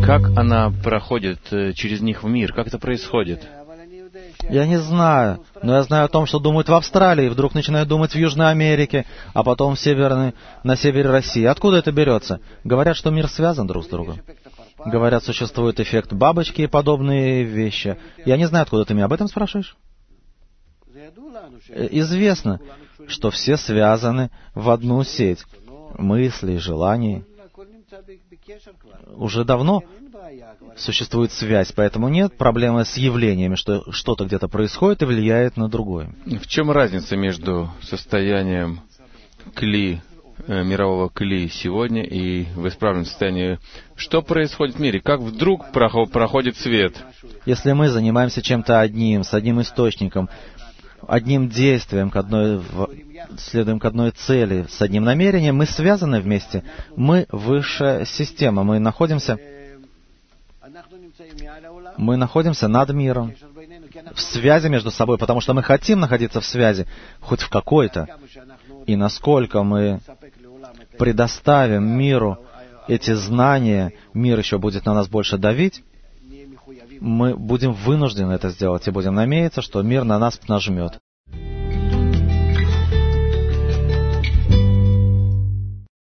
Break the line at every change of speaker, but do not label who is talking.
Как она проходит через них в мир? Как это происходит?
Я не знаю, но я знаю о том, что думают в Австралии, вдруг начинают думать в Южной Америке, а потом на севере России. Откуда это берется? Говорят, что мир связан друг с другом. Говорят, существует эффект бабочки и подобные вещи. Я не знаю, откуда ты меня об этом спрашиваешь. Известно, что все связаны в одну сеть. Мысли, желания. Уже давно существует связь, поэтому нет проблемы с явлениями, что что-то где-то происходит и влияет на другое.
В чем разница между состоянием мирового кли сегодня и в исправленном состоянии? Что происходит в мире? Как вдруг проходит свет?
Если мы занимаемся чем-то одним, с одним источником, одним действием, следуем к одной цели, с одним намерением, мы связаны вместе. Мы высшая система. Мы находимся над миром, в связи между собой, потому что мы хотим находиться в связи, хоть в какой-то. И насколько мы предоставим миру эти знания, мир еще будет на нас больше давить, мы будем вынуждены это сделать и будем надеяться, что мир на нас нажмет.